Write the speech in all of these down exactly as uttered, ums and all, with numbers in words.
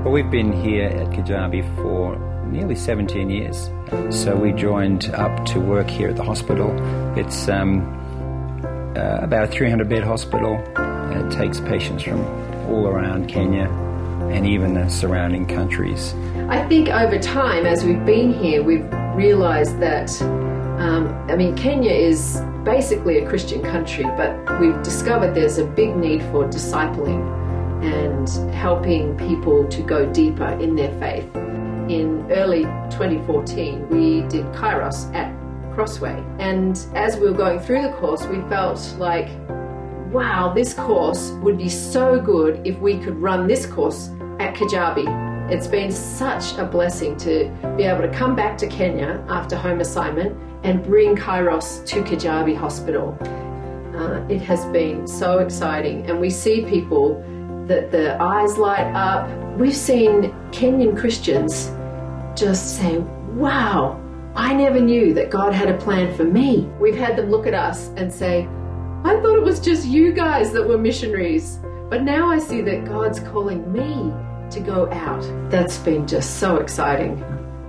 Well, we've been here at Kajabi for nearly seventeen years. So we joined up to work here at the hospital. It's um, uh, about a three hundred bed hospital. It takes patients from all around Kenya and even the surrounding countries. I think over time, as we've been here, we've realised that, um, I mean, Kenya is basically a Christian country, but we've discovered there's a big need for discipling and helping people to go deeper in their faith. In early twenty fourteen, we did Kairos at Crossway. And as we were going through the course, we felt like, wow, this course would be so good if we could run this course at Kajabi. It's been such a blessing to be able to come back to Kenya after home assignment and bring Kairos to Kajabi Hospital. Uh, it has been so exciting, and we see people that the eyes light up. We've seen Kenyan Christians just say, wow, I never knew that God had a plan for me. We've had them look at us and say, I thought it was just you guys that were missionaries, but now I see that God's calling me to go out. That's been just so exciting.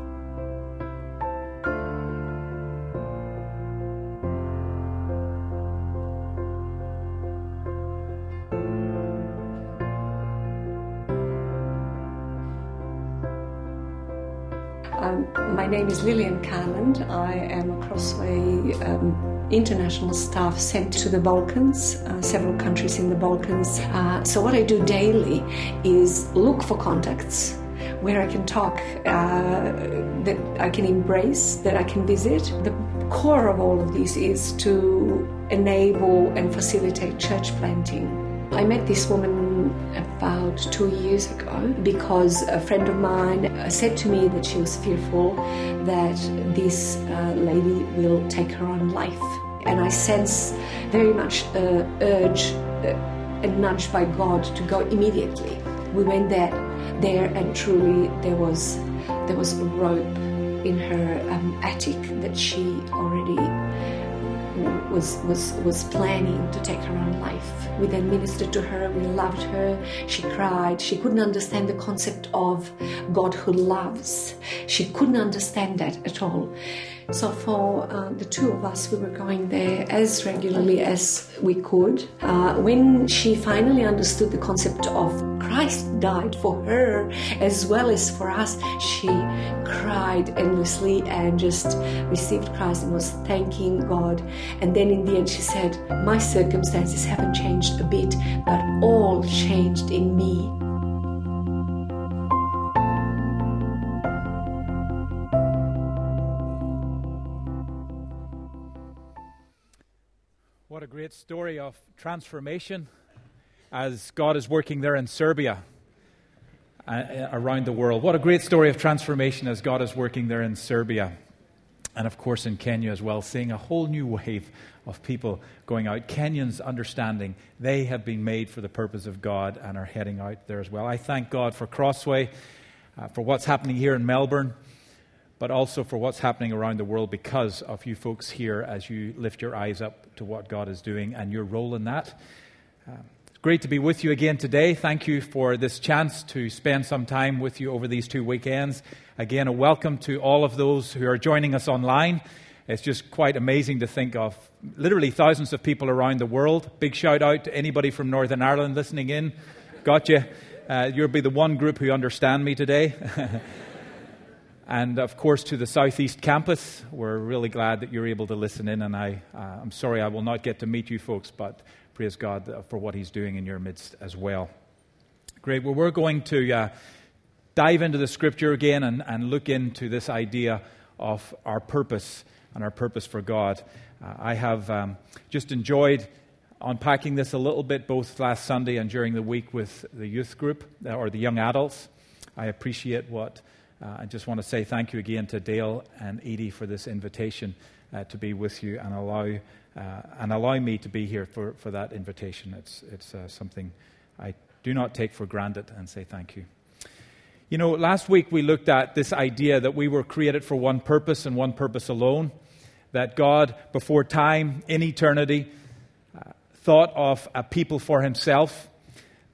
Um, my name is Lillian Carland. I am a Crossway um, international staff sent to the Balkans, uh, several countries in the Balkans. Uh, so what I do daily is look for contacts where I can talk, uh, that I can embrace, that I can visit. The core of all of this is to enable and facilitate church planting. I met this woman about two years ago because a friend of mine said to me that she was fearful that this uh, lady will take her own life. And I sense very much uh, urge uh, and nudged by God to go immediately. We went there, there and truly there was there was a rope in her um, attic that she already was was was planning to take her own life. We then ministered to her, we loved her, she cried, she couldn't understand the concept of God who loves. She couldn't understand that at all. So for uh, the two of us, we were going there as regularly as we could. Uh, when she finally understood the concept of Christ died for her as well as for us, she cried endlessly and just received Christ and was thanking God. And then in the end she said, my circumstances haven't changed a bit, but all changed in me. What a great story of transformation as God is working there in Serbia, uh, around the world. What a great story of transformation as God is working there in Serbia. And of course in Kenya as well, seeing a whole new wave of people going out. Kenyans understanding they have been made for the purpose of God and are heading out there as well. I thank God for Crossway, uh, for what's happening here in Melbourne, but also for what's happening around the world because of you folks here as you lift your eyes up to what God is doing and your role in that. Uh, it's great to be with you again today. Thank you for this chance to spend some time with you over these two weekends. Again, a welcome to all of those who are joining us online. It's just quite amazing to think of literally thousands of people around the world. Big shout out to anybody from Northern Ireland listening in. Got you. Uh, you'll be the one group who understand me today. And, of course, to the Southeast Campus, we're really glad that you're able to listen in. And I, uh, I'm sorry I will not get to meet you folks, but praise God for what He's doing in your midst as well. Great. Well, we're going to uh, dive into the Scripture again and, and look into this idea of our purpose and our purpose for God. Uh, I have um, just enjoyed unpacking this a little bit, both last Sunday and during the week with the youth group, uh, or the young adults. I appreciate what... Uh, I just want to say thank you again to Dale and Edie for this invitation uh, to be with you and allow uh, and allow me to be here for, for that invitation. It's it's uh, something I do not take for granted, and say thank you. You know, last week we looked at this idea that we were created for one purpose and one purpose alone, that God, before time, in eternity, uh, thought of a people for Himself,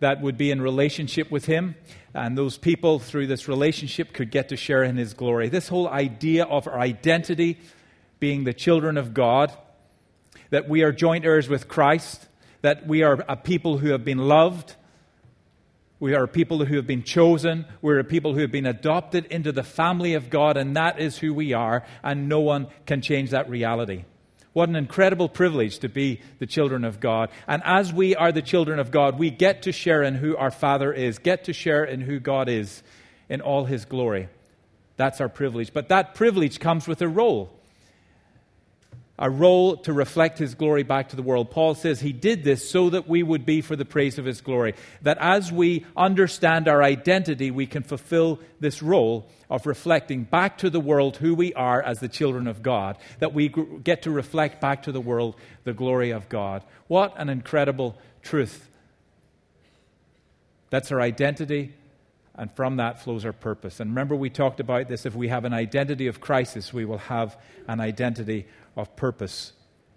that would be in relationship with him. And those people, through this relationship, could get to share in his glory. This whole idea of our identity being the children of God, that we are joint heirs with Christ, that we are a people who have been loved, we are a people who have been chosen, we're a people who have been adopted into the family of God, and that is who we are, and no one can change that reality. What an incredible privilege to be the children of God. And as we are the children of God, we get to share in who our Father is, get to share in who God is in all his glory. That's our privilege. But that privilege comes with a role. A role to reflect his glory back to the world. Paul says he did this so that we would be for the praise of his glory. That as we understand our identity, we can fulfill this role of reflecting back to the world who we are as the children of God. That we get to reflect back to the world the glory of God. What an incredible truth. That's our identity, and from that flows our purpose. And remember, we talked about this. If we have an identity of crisis, we will have an identity of purpose.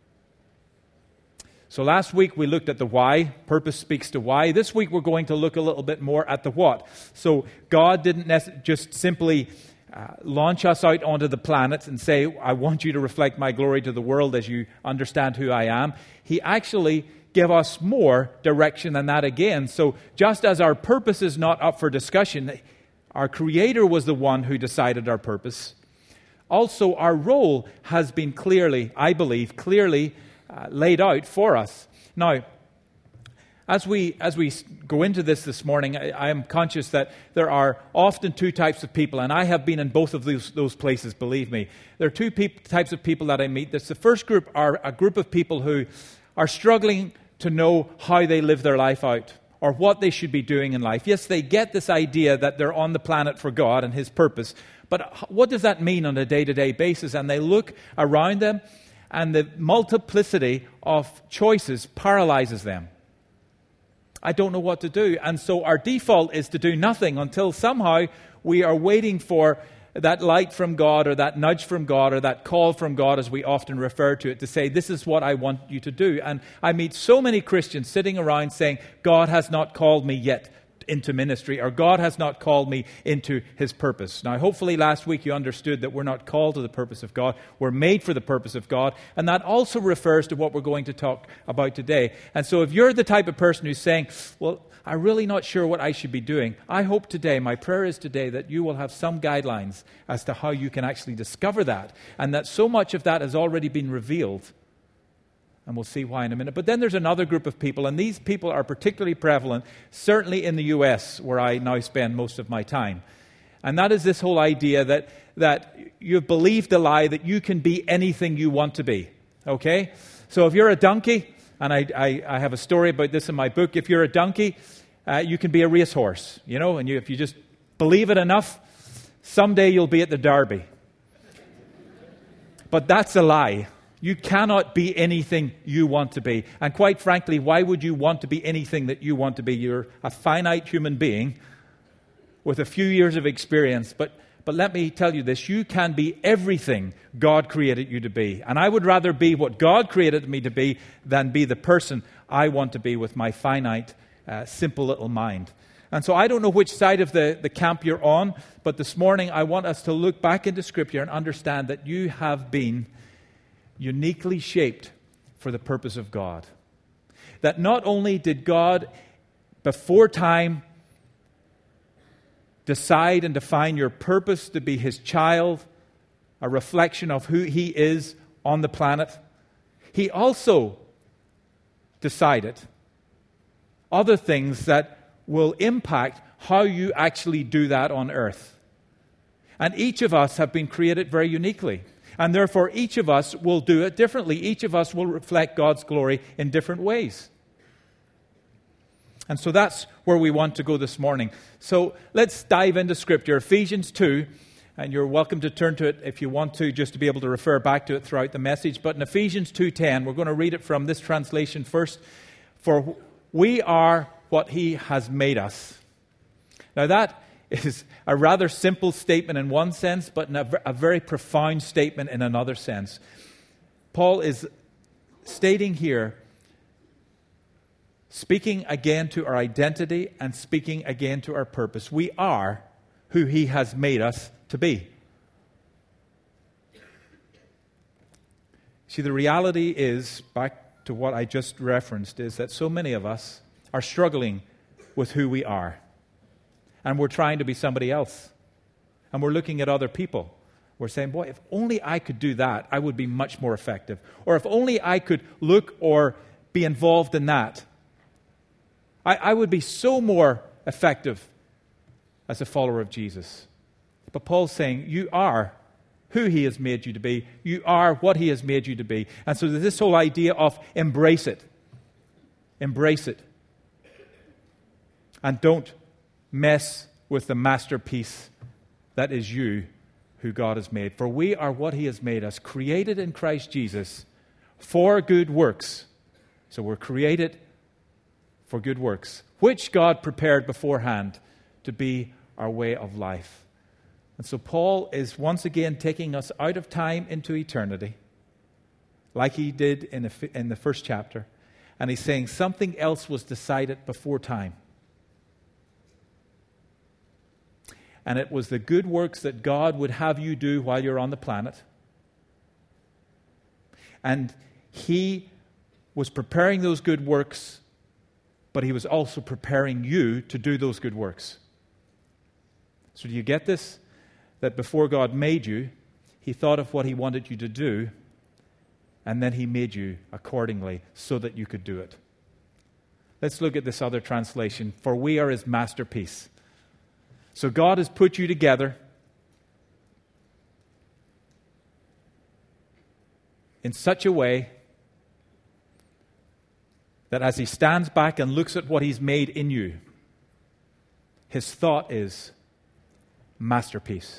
So last week we looked at the why. Purpose speaks to why. This week we're going to look a little bit more at the what. So God didn't nec- just simply uh, launch us out onto the planet and say, I want you to reflect my glory to the world as you understand who I am. He actually gave us more direction than that again. So just as our purpose is not up for discussion, our Creator was the one who decided our purpose. Also, our role has been clearly, I believe, clearly uh, laid out for us. Now, as we as we go into this this morning, I, I am conscious that there are often two types of people, and I have been in both of those, those places, believe me. There are two peop- types of people that I meet. This, the first group are a group of people who are struggling to know how they live their life out, or what they should be doing in life. Yes, they get this idea that they're on the planet for God and his purpose, but what does that mean on a day-to-day basis? And they look around them, and the multiplicity of choices paralyzes them. I don't know what to do. And so our default is to do nothing until somehow we are waiting for that light from God, or that nudge from God, or that call from God, as we often refer to it, to say, this is what I want you to do. And I meet so many Christians sitting around saying, God has not called me yet into ministry, or God has not called me into his purpose. Now, hopefully last week you understood that we're not called to the purpose of God. We're made for the purpose of God. And that also refers to what we're going to talk about today. And so if you're the type of person who's saying, well, I'm really not sure what I should be doing, I hope today, my prayer is today, that you will have some guidelines as to how you can actually discover that, and that so much of that has already been revealed. And we'll see why in a minute. But then there's another group of people, and these people are particularly prevalent, certainly in the U S, where I now spend most of my time. And that is this whole idea that, that you've believed the lie that you can be anything you want to be. Okay? So if you're a donkey, and I, I, I have a story about this in my book, if you're a donkey, uh, you can be a racehorse, you know, and you, if you just believe it enough, someday you'll be at the Derby. But that's a lie. You cannot be anything you want to be. And quite frankly, why would you want to be anything that you want to be? You're a finite human being with a few years of experience. But, but let me tell you this, you can be everything God created you to be. And I would rather be what God created me to be than be the person I want to be with my finite, uh, simple little mind. And so I don't know which side of the, the camp you're on, but this morning I want us to look back into Scripture and understand that you have been uniquely shaped for the purpose of God. That not only did God, before time, decide and define your purpose to be his child, a reflection of who he is on the planet, he also decided other things that will impact how you actually do that on earth. And each of us have been created very uniquely. And therefore, each of us will do it differently. Each of us will reflect God's glory in different ways. And so that's where we want to go this morning. So let's dive into Scripture. Ephesians two, and you're welcome to turn to it if you want to, just to be able to refer back to it throughout the message. But in Ephesians two ten, we're going to read it from this translation first. For we are what he has made us. Now that is a rather simple statement in one sense, but in a, a very profound statement in another sense. Paul is stating here speaking again to our identity and speaking again to our purpose. We are who He has made us to be. See, the reality is, back to what I just referenced, is that so many of us are struggling with who we are. And we're trying to be somebody else. And we're looking at other people. We're saying, boy, if only I could do that, I would be much more effective. Or if only I could look or be involved in that, I, I would be so more effective as a follower of Jesus. But Paul's saying, you are who He has made you to be. You are what He has made you to be. And so there's this whole idea of embrace it. Embrace it. And don't mess with the masterpiece that is you, who God has made. For we are what He has made us, created in Christ Jesus for good works. So we're created for good works, which God prepared beforehand to be our way of life. And so Paul is once again taking us out of time into eternity, like he did in the, in the first chapter. And he's saying something else was decided before time. And it was the good works that God would have you do while you're on the planet. And He was preparing those good works, but He was also preparing you to do those good works. So do you get this? That before God made you, He thought of what He wanted you to do, and then He made you accordingly so that you could do it. Let's look at this other translation. For we are His masterpiece. So God has put you together in such a way that as He stands back and looks at what He's made in you, His thought is masterpiece.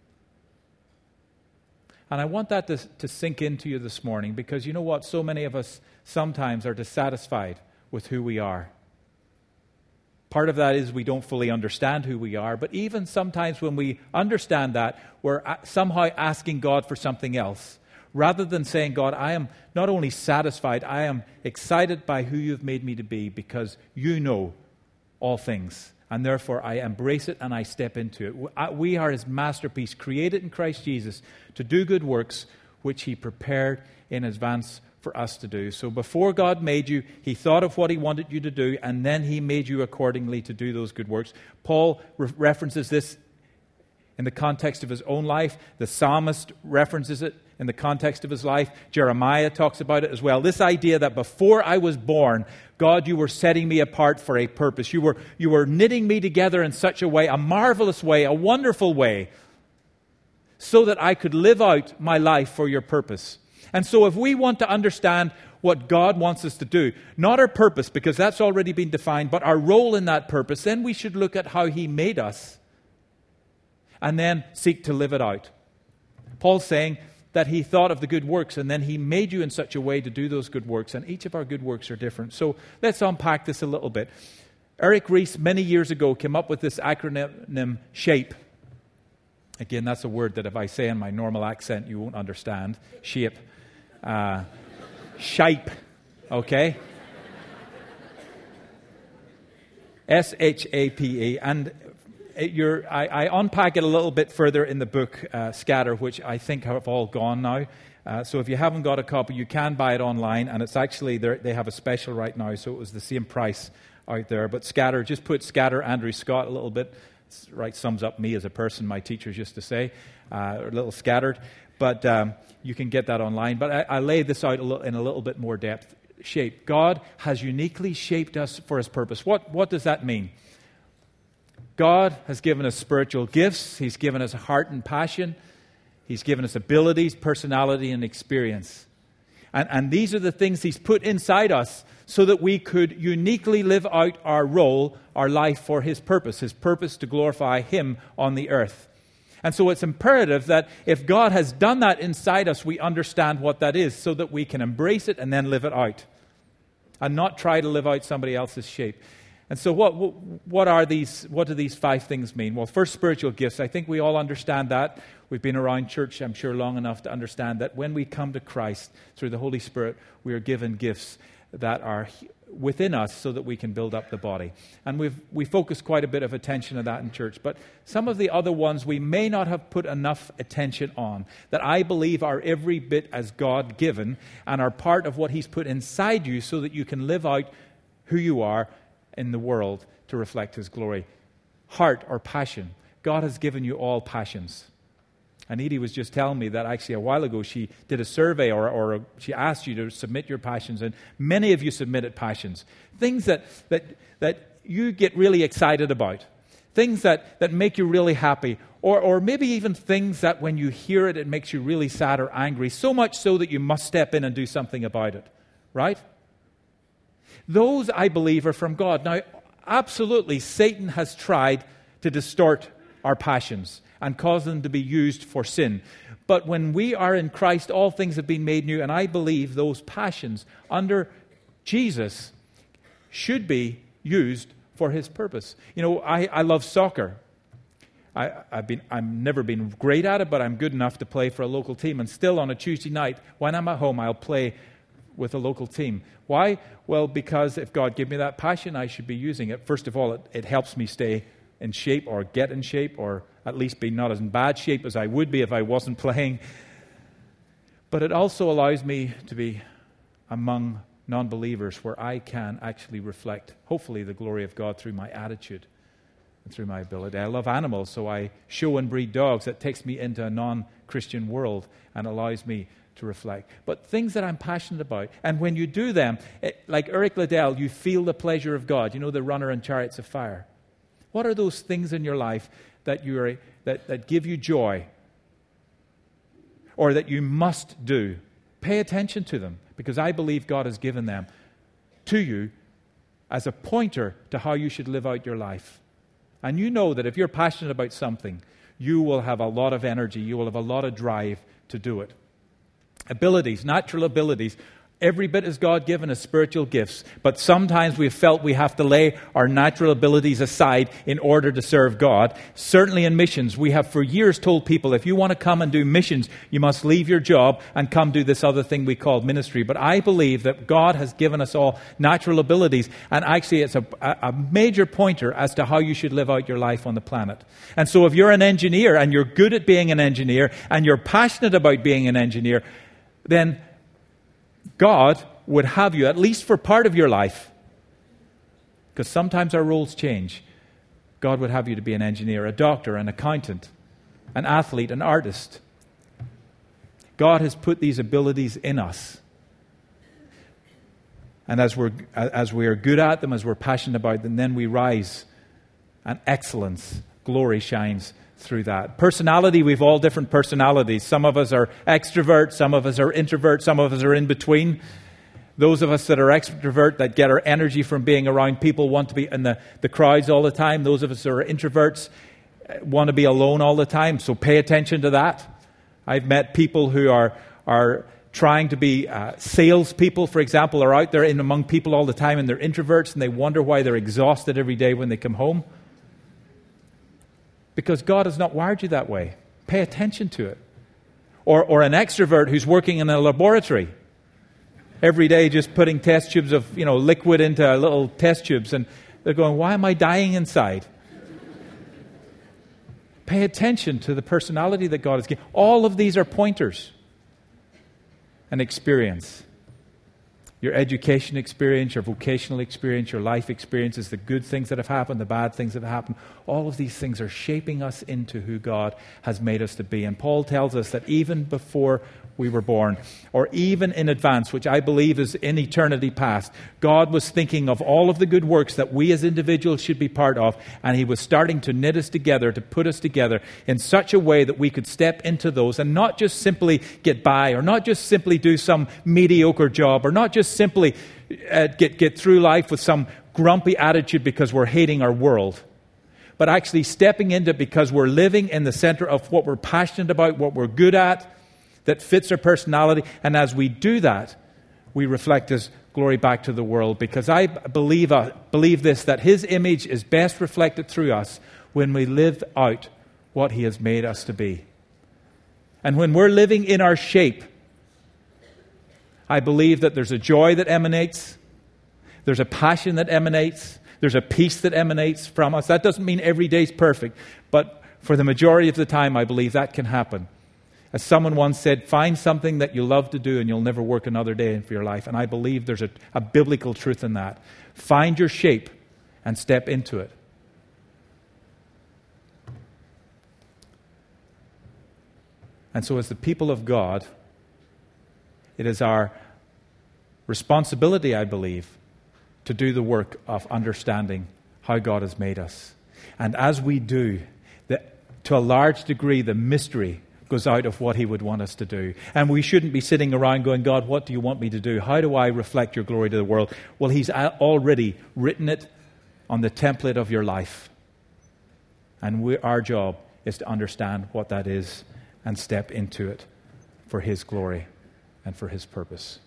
And I want that to, to sink into you this morning, because you know what? So many of us sometimes are dissatisfied with who we are. Part of that is we don't fully understand who we are, but even sometimes when we understand that, we're somehow asking God for something else. Rather than saying, God, I am not only satisfied, I am excited by who You've made me to be, because You know all things. And therefore I embrace it and I step into it. We are His masterpiece, created in Christ Jesus to do good works, which He prepared in advance for us to do. So before God made you, He thought of what He wanted you to do, and then He made you accordingly to do those good works. Paul re- references this in the context of his own life. The psalmist references it in the context of his life. Jeremiah talks about it as well. This idea that before I was born, God, You were setting me apart for a purpose. You were, you were knitting me together in such a way, a marvelous way, a wonderful way, so that I could live out my life for Your purpose. And so if we want to understand what God wants us to do, not our purpose, because that's already been defined, but our role in that purpose, then we should look at how He made us and then seek to live it out. Paul's saying that He thought of the good works, and then He made you in such a way to do those good works, and each of our good works are different. So let's unpack this a little bit. Eric Ries, many years ago, came up with this acronym SHAPE. Again, that's a word that if I say in my normal accent, you won't understand. SHAPE. Uh, shape, okay? S H A P E. And it, you're, I, I unpack it a little bit further in the book, uh, Scatter, which I think have all gone now. Uh, so if you haven't got a copy, you can buy it online. And it's actually, they have a special right now, so it was the same price out there. But Scatter, just put Scatter Andrew Scott a little bit. It's, right, sums up me as a person, my teachers used to say. Uh, a little scattered. But um, you can get that online. But I, I lay this out a little, in a little bit more depth. Shape. God has uniquely shaped us for His purpose. What, what does that mean? God has given us spiritual gifts. He's given us a heart and passion. He's given us abilities, personality, and experience. And, and these are the things He's put inside us so that we could uniquely live out our role, our life for His purpose. His purpose to glorify Him on the earth. And so it's imperative that if God has done that inside us, we understand what that is so that we can embrace it and then live it out. And not try to live out somebody else's shape. And so what what are these, what do these five things mean? Well, first, spiritual gifts. I think we all understand that. We've been around church, I'm sure, long enough to understand that when we come to Christ through the Holy Spirit, we are given gifts that are within us so that we can build up the body. And we've we focus quite a bit of attention on that in church. But some of the other ones we may not have put enough attention on, that I believe are every bit as God-given and are part of what He's put inside you so that you can live out who you are in the world to reflect His glory. Heart or passion. God has given you all passions. And Edie was just telling me that actually a while ago she did a survey or, or a, she asked you to submit your passions, and many of you submitted passions. Things that that that you get really excited about. Things that, that make you really happy. Or, or maybe even things that when you hear it, it makes you really sad or angry. So much so that you must step in and do something about it. Right? Those, I believe, are from God. Now, absolutely, Satan has tried to distort our passions and cause them to be used for sin. But when we are in Christ, all things have been made new, and I believe those passions under Jesus should be used for His purpose. You know, I, I love soccer. I, I've been, I've never been great at it, but I'm good enough to play for a local team. And still on a Tuesday night, when I'm at home, I'll play with a local team. Why? Well, because if God gave me that passion, I should be using it. First of all, it, it helps me stay in shape or get in shape, or at least be not as in bad shape as I would be if I wasn't playing. But it also allows me to be among non-believers where I can actually reflect, hopefully, the glory of God through my attitude and through my ability. I love animals, so I show and breed dogs. That takes me into a non-Christian world and allows me to reflect. But things that I'm passionate about, and when you do them, it, like Eric Liddell, you feel the pleasure of God. You know, the runner in Chariots of Fire. What are those things in your life that you are, that, that give you joy, or that you must do? Pay attention to them, because I believe God has given them to you as a pointer to how you should live out your life. And you know that if you're passionate about something, you will have a lot of energy, you will have a lot of drive to do it. Abilities, natural abilities, every bit as God-given as spiritual gifts, but sometimes we've felt we have to lay our natural abilities aside in order to serve God. Certainly in missions, we have for years told people, if you want to come and do missions, you must leave your job and come do this other thing we call ministry. But I believe that God has given us all natural abilities, and actually it's a, a major pointer as to how you should live out your life on the planet. And so if you're an engineer, and you're good at being an engineer, and you're passionate about being an engineer, then God would have you, at least for part of your life, because sometimes our roles change. God would have you to be an engineer, a doctor, an accountant, an athlete, an artist. God has put these abilities in us. And as we're, as we are good at them, as we're passionate about them, then we rise, and excellence, glory shines through that. Personality, we've all different personalities. Some of us are extroverts, some of us are introverts, some of us are in between. Those of us that are extrovert, that get our energy from being around people, want to be in the, the crowds all the time. Those of us that are introverts want to be alone all the time. So pay attention to that. I've met people who are are trying to be uh, salespeople, for example, are out there in among people all the time, and they're introverts, and they wonder why they're exhausted every day when they come home. Because God has not wired you that way. Pay attention to it. Or, or an extrovert who's working in a laboratory every day, just putting test tubes of, you know, liquid into little test tubes, and they're going, why am I dying inside? Pay attention to the personality that God has given. All of these are pointers. And experience. Your education experience, your vocational experience, your life experiences, the good things that have happened, the bad things that have happened. All of these things are shaping us into who God has made us to be. And Paul tells us that even before we were born, or even in advance, which I believe is in eternity past, God was thinking of all of the good works that we as individuals should be part of, and He was starting to knit us together, to put us together in such a way that we could step into those and not just simply get by, or not just simply do some mediocre job, or not just simply uh, get, get through life with some grumpy attitude because we're hating our world, but actually stepping into it because we're living in the center of what we're passionate about, what we're good at, that fits our personality. And as we do that, we reflect His glory back to the world. Because I believe, uh, believe this, that His image is best reflected through us when we live out what He has made us to be. And when we're living in our shape, I believe that there's a joy that emanates. There's a passion that emanates. There's a peace that emanates from us. That doesn't mean every day's perfect, but for the majority of the time, I believe that can happen. As someone once said, find something that you love to do and you'll never work another day in for your life. And I believe there's a, a biblical truth in that. Find your shape and step into it. And so as the people of God, it is our responsibility, I believe, to do the work of understanding how God has made us. And as we do, the, to a large degree, the mystery goes out of what He would want us to do. And we shouldn't be sitting around going, God, what do you want me to do? How do I reflect your glory to the world? Well, He's already written it on the template of your life. And we, our job is to understand what that is and step into it for His glory and for His purpose.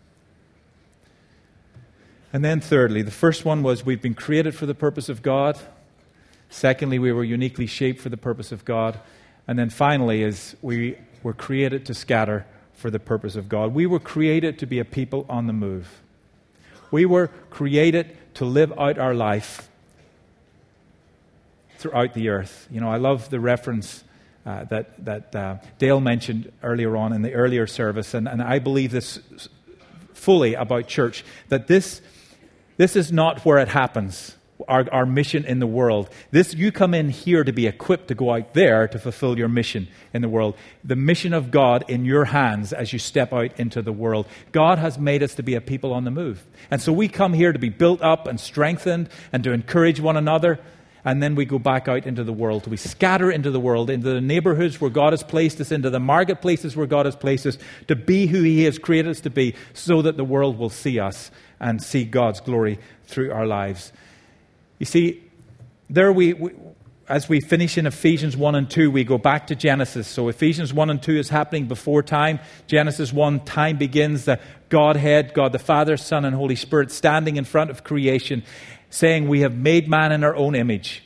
And then thirdly, the first one was we've been created for the purpose of God. Secondly, we were uniquely shaped for the purpose of God. And then finally is we were created to scatter for the purpose of God. We were created to be a people on the move. We were created to live out our life throughout the earth. You know, I love the reference uh, that, that uh, Dale mentioned earlier on in the earlier service, and, and I believe this fully about church, that this, this is not where it happens. Our, our mission in the world. This, you come in here to be equipped to go out there to fulfill your mission in the world. The mission of God in your hands as you step out into the world. God has made us to be a people on the move. And so we come here to be built up and strengthened and to encourage one another. And then we go back out into the world. We scatter into the world, into the neighborhoods where God has placed us, into the marketplaces where God has placed us, to be who He has created us to be, so that the world will see us and see God's glory through our lives. You see, there we, we, as we finish in Ephesians one and two, we go back to Genesis. So Ephesians one and two is happening before time. Genesis one, time begins. The Godhead, God the Father, Son, and Holy Spirit standing in front of creation, saying, we have made man in our own image.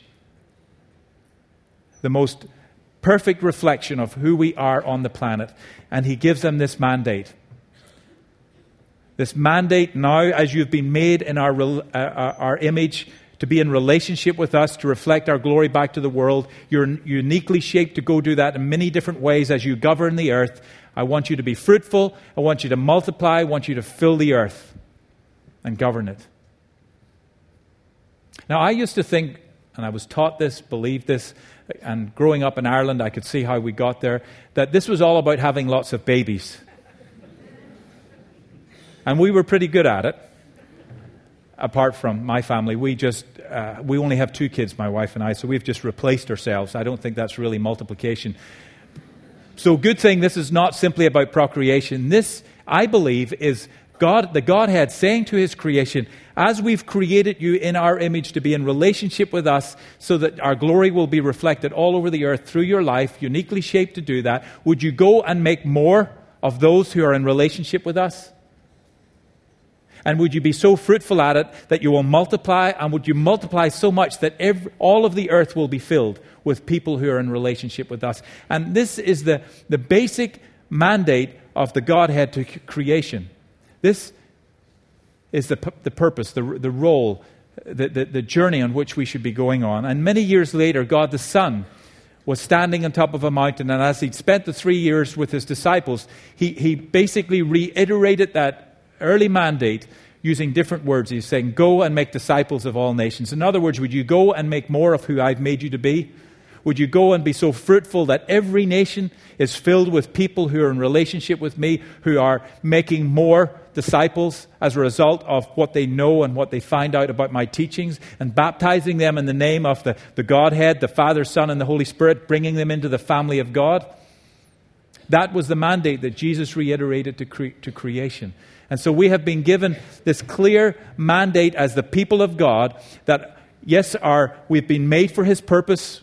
The most perfect reflection of who we are on the planet. And He gives them this mandate. This mandate now, as you've been made in our, uh, our image, to be in relationship with us, to reflect our glory back to the world. You're uniquely shaped to go do that in many different ways as you govern the earth. I want you to be fruitful. I want you to multiply. I want you to fill the earth and govern it. Now, I used to think, and I was taught this, believed this, and growing up in Ireland, I could see how we got there, that this was all about having lots of babies. And we were pretty good at it. Apart from my family, we just, uh, we only have two kids, my wife and I, so we've just replaced ourselves. I don't think that's really multiplication. So good thing this is not simply about procreation. This, I believe, is God, the Godhead saying to His creation, as we've created you in our image to be in relationship with us so that our glory will be reflected all over the earth through your life, uniquely shaped to do that, would you go and make more of those who are in relationship with us? And would you be so fruitful at it that you will multiply? And would you multiply so much that every, all of the earth will be filled with people who are in relationship with us? And this is the, the basic mandate of the Godhead to creation. This is the, the purpose, the, the role, the, the, the journey on which we should be going on. And many years later, God the Son was standing on top of a mountain. And as He'd spent the three years with His disciples, He, he basically reiterated that early mandate using different words. He's saying, go and make disciples of all nations. In other words, would you go and make more of who I've made you to be? Would you go and be so fruitful that every nation is filled with people who are in relationship with me, who are making more disciples as a result of what they know and what they find out about my teachings, and baptizing them in the name of the, the Godhead, the Father, Son, and the Holy Spirit, bringing them into the family of God? That was the mandate that Jesus reiterated to, cre- to creation. And so we have been given this clear mandate as the people of God that, yes, our, we've been made for His purpose.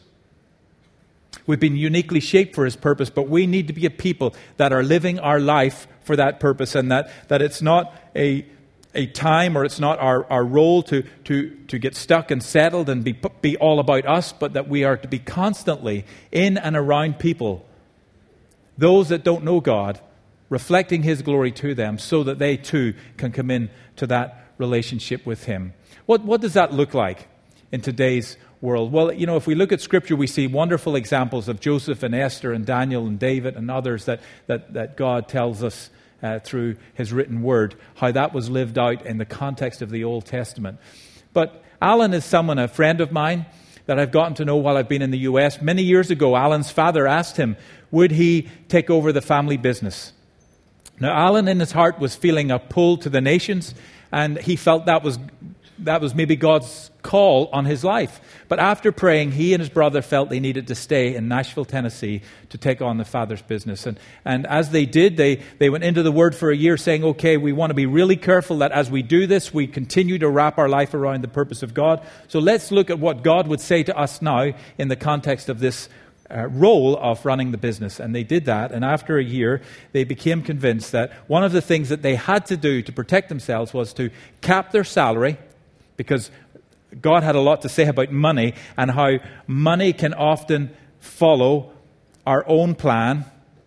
We've been uniquely shaped for His purpose, but we need to be a people that are living our life for that purpose, and that, that it's not a, a time, or it's not our, our role to, to, to get stuck and settled and be, be all about us, but that we are to be constantly in and around people, those that don't know God, reflecting His glory to them so that they too can come in to that relationship with Him. What, what does that look like in today's world? Well, you know, if we look at Scripture, we see wonderful examples of Joseph and Esther and Daniel and David and others that, that, that God tells us uh, through His written Word, how that was lived out in the context of the Old Testament. But Alan is someone, a friend of mine, that I've gotten to know while I've been in the U S. Many years ago, Alan's father asked him, would he take over the family business? Now, Alan in his heart was feeling a pull to the nations, and he felt that was that was maybe God's call on his life. But after praying, he and his brother felt they needed to stay in Nashville, Tennessee to take on the father's business. And, and as they did, they, they went into the Word for a year saying, okay, we want to be really careful that as we do this, we continue to wrap our life around the purpose of God. So let's look at what God would say to us now in the context of this Uh, role of running the business. And they did that, and after a year they became convinced that one of the things that they had to do to protect themselves was to cap their salary, because God had a lot to say about money and how money can often follow our own plan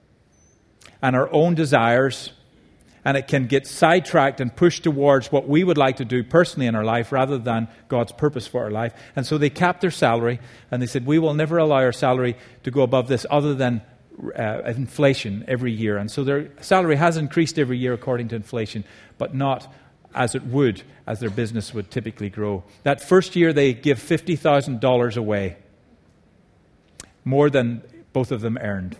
and our own desires, and it can get sidetracked and pushed towards what we would like to do personally in our life rather than God's purpose for our life. And so they capped their salary, and they said, we will never allow our salary to go above this other than uh, inflation every year. And so their salary has increased every year according to inflation, but not as it would as their business would typically grow. That first year they give fifty thousand dollars away, more than both of them earned.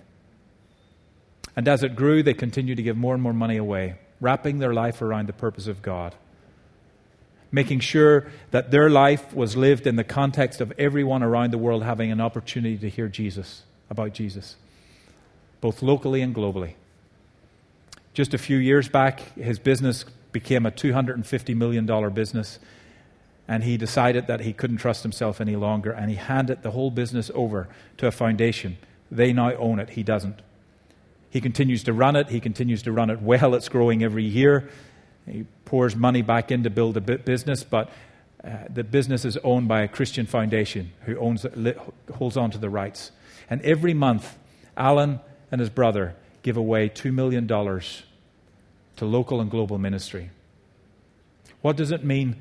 And as it grew, they continued to give more and more money away, wrapping their life around the purpose of God, making sure that their life was lived in the context of everyone around the world having an opportunity to hear Jesus, about Jesus, both locally and globally. Just a few years back, his business became a two hundred fifty million dollars business, and he decided that he couldn't trust himself any longer, and he handed the whole business over to a foundation. They now own it. He doesn't. He continues to run it. He continues to run it well. It's growing every year. He pours money back in to build a business, but uh, the business is owned by a Christian foundation who owns it, holds on to the rights. And every month, Alan and his brother give away two million dollars to local and global ministry. What does it mean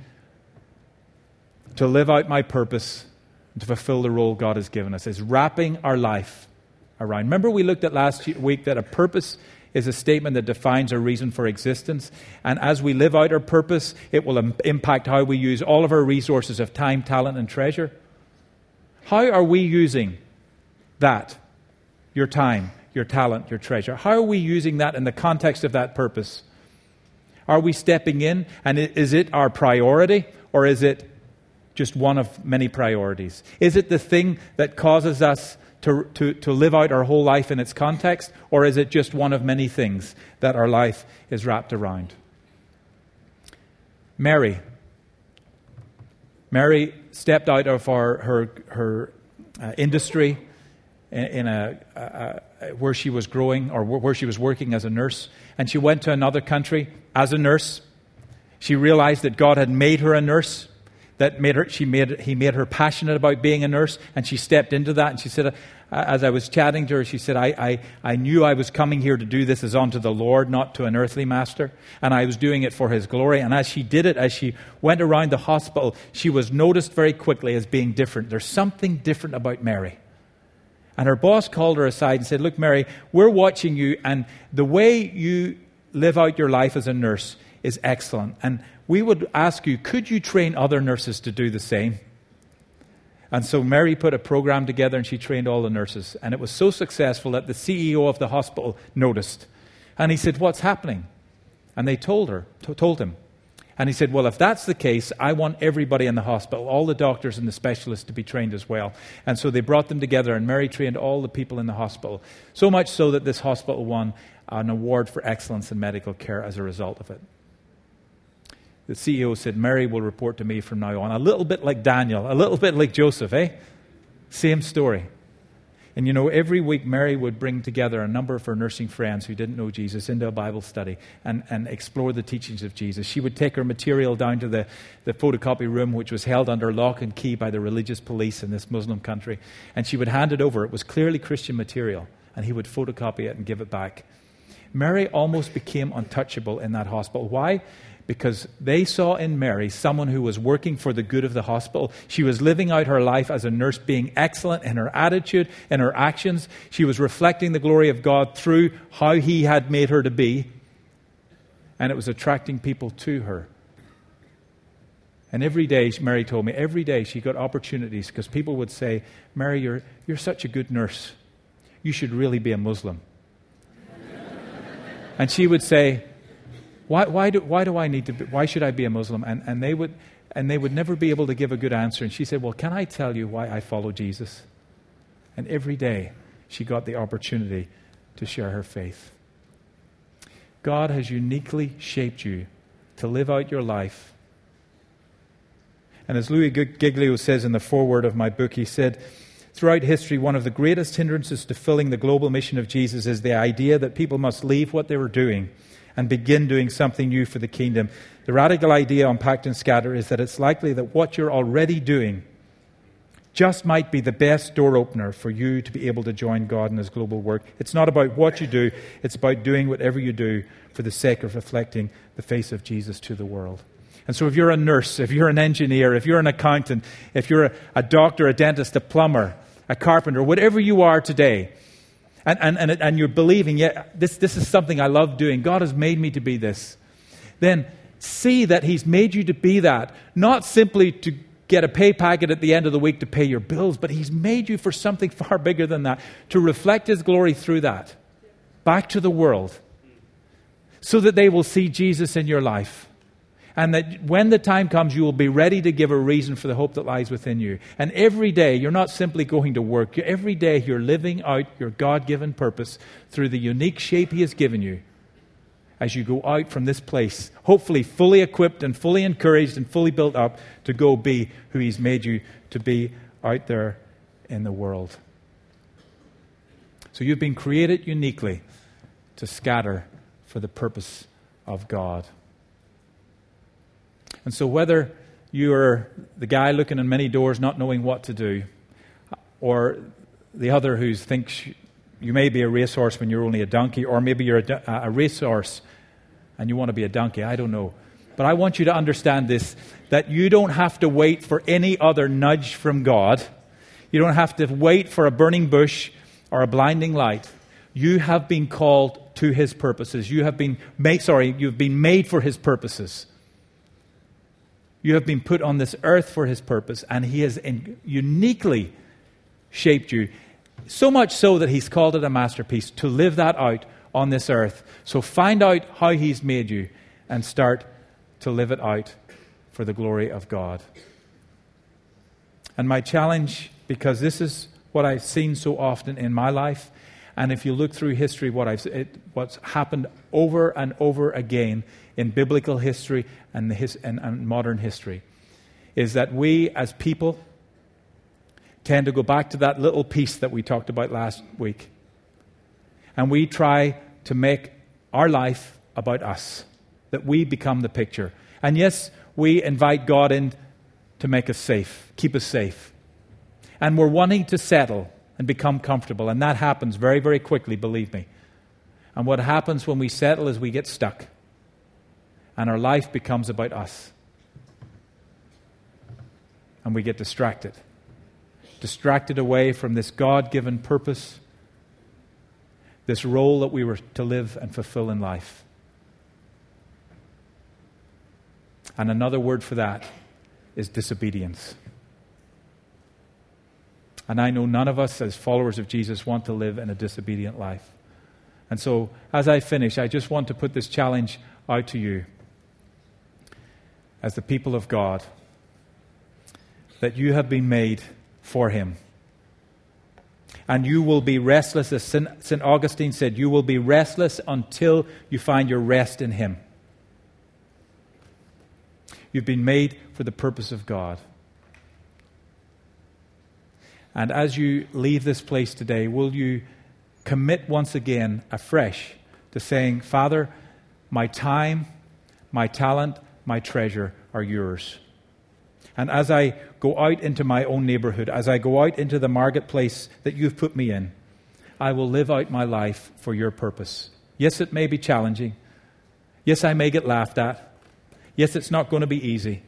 to live out my purpose and to fulfill the role God has given us? It's wrapping our life around. Remember we looked at last week that a purpose is a statement that defines our reason for existence. And as we live out our purpose, it will im- impact how we use all of our resources of time, talent, and treasure. How are we using that? Your time, your talent, your treasure. How are we using that in the context of that purpose? Are we stepping in, and is it our priority, or is it just one of many priorities? Is it the thing that causes us To, to, to live out our whole life in its context, or is it just one of many things that our life is wrapped around? Mary. Mary stepped out of our, her, her uh, industry in, in a, a, a where she was growing, or where she was working as a nurse, and she went to another country as a nurse. She realized that God had made her a nurse. That made her, she made, he made her passionate about being a nurse, and she stepped into that. And she said, uh, as I was chatting to her, she said, I, I, I knew I was coming here to do this as unto the Lord, not to an earthly master. And I was doing it for His glory. And as she did it, as she went around the hospital, she was noticed very quickly as being different. There's something different about Mary. And her boss called her aside and said, look, Mary, we're watching you, and the way you live out your life as a nurse is excellent. And we would ask you, could you train other nurses to do the same? And so Mary put a program together, and she trained all the nurses. And it was so successful that the C E O of the hospital noticed. And he said, what's happening? And they told her, to- told him. And he said, well, if that's the case, I want everybody in the hospital, all the doctors and the specialists, to be trained as well. And so they brought them together, and Mary trained all the people in the hospital. So much so that this hospital won an award for excellence in medical care as a result of it. The C E O said, Mary will report to me from now on. A little bit like Daniel, a little bit like Joseph, eh? Same story. And you know, every week Mary would bring together a number of her nursing friends who didn't know Jesus into a Bible study and, and explore the teachings of Jesus. She would take her material down to the, the photocopy room, which was held under lock and key by the religious police in this Muslim country. And she would hand it over. It was clearly Christian material. And he would photocopy it and give it back. Mary almost became untouchable in that hospital. Why? because they saw in Mary someone who was working for the good of the hospital. She was living out her life as a nurse, being excellent in her attitude, in her actions. She was reflecting the glory of God through how He had made her to be. And it was attracting people to her. And every day, Mary told me, every day she got opportunities because people would say, Mary, you're, you're such a good nurse. You should really be a Muslim. And she would say, why, why, do, why do I need to be, why should I be a Muslim? And, and, they would, and they would never be able to give a good answer. And she said, well, can I tell you why I follow Jesus? And every day she got the opportunity to share her faith. God has uniquely shaped you to live out your life. And as Louis Giglio says in the foreword of my book, he said, throughout history, one of the greatest hindrances to filling the global mission of Jesus is the idea that people must leave what they were doing and begin doing something new for the kingdom. The radical idea on Packed and Scatter is that it's likely that what you're already doing just might be the best door opener for you to be able to join God in His global work. It's not about what you do, it's about doing whatever you do for the sake of reflecting the face of Jesus to the world. And so if you're a nurse, if you're an engineer, if you're an accountant, if you're a, a doctor, a dentist, a plumber, a carpenter, whatever you are today, and, and, and, and you're believing, yeah, this, this is something I love doing, God has made me to be this, then see that He's made you to be that, not simply to get a pay packet at the end of the week to pay your bills, but He's made you for something far bigger than that, to reflect His glory through that, back to the world, so that they will see Jesus in your life. And that when the time comes, you will be ready to give a reason for the hope that lies within you. And every day, you're not simply going to work. Every day, you're living out your God-given purpose through the unique shape He has given you as you go out from this place, hopefully fully equipped and fully encouraged and fully built up to go be who He's made you to be out there in the world. So you've been created uniquely to scatter for the purpose of God. And so whether you're the guy looking in many doors not knowing what to do, or the other who thinks you may be a racehorse when you're only a donkey, or maybe you're a, a racehorse and you want to be a donkey, I don't know. But I want you to understand this, that you don't have to wait for any other nudge from God. You don't have to wait for a burning bush or a blinding light. You have been called to His purposes. You have been made, sorry, you've been made for His purposes. You have been put on this earth for His purpose, and He has in, uniquely shaped you, so much so that He's called it a masterpiece, to live that out on this earth. So find out how He's made you and start to live it out for the glory of God. And my challenge, because this is what I've seen so often in my life, and if you look through history, what I've it, what's happened over and over again in biblical history and, the his, and, and modern history, is that we as people tend to go back to that little piece that we talked about last week. And we try to make our life about us, that we become the picture. And yes, we invite God in to make us safe, keep us safe. And we're wanting to settle and become comfortable. And that happens very, very quickly, believe me. And what happens when we settle is we get stuck. And our life becomes about us. And we get distracted. Distracted away from this God-given purpose, this role that we were to live and fulfill in life. And another word for that is disobedience. And I know none of us as followers of Jesus want to live in a disobedient life. And so, as I finish, I just want to put this challenge out to you as the people of God, that you have been made for Him. And you will be restless, as Saint Augustine said, you will be restless until you find your rest in Him. You've been made for the purpose of God. And as you leave this place today, will you commit once again afresh to saying, Father, my time, my talent, my treasure are yours. And as I go out into my own neighborhood, as I go out into the marketplace that you've put me in, I will live out my life for your purpose. Yes, it may be challenging. Yes, I may get laughed at. Yes, it's not going to be easy.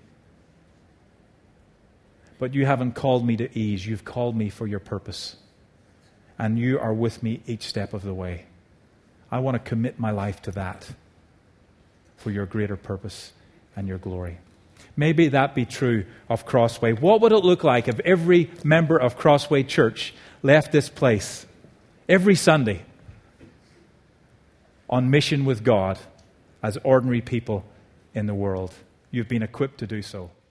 But you haven't called me to ease. You've called me for your purpose. And you are with me each step of the way. I want to commit my life to that for your greater purpose and your glory. Maybe that be true of Crossway. What would it look like if every member of Crossway Church left this place every Sunday on mission with God as ordinary people in the world? You've been equipped to do so.